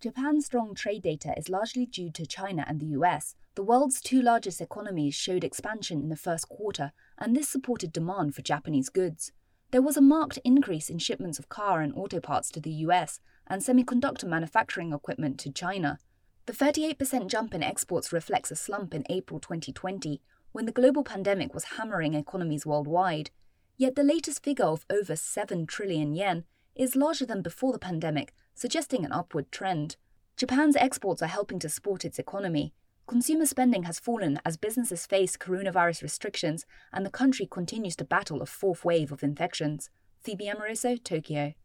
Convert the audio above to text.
Japan's strong trade data is largely due to China and the US. The world's two largest economies showed expansion in the first quarter, and this supported demand for Japanese goods. There was a marked increase in shipments of car and auto parts to the US and semiconductor manufacturing equipment to China. The 38% jump in exports reflects a slump in April 2020, when the global pandemic was hammering economies worldwide. Yet the latest figure of over 7 trillion yen is larger than before the pandemic, suggesting an upward trend. Japan's exports are helping to support its economy. Consumer spending has fallen as businesses face coronavirus restrictions and the country continues to battle a fourth wave of infections. Phoebe Amoroso, Tokyo.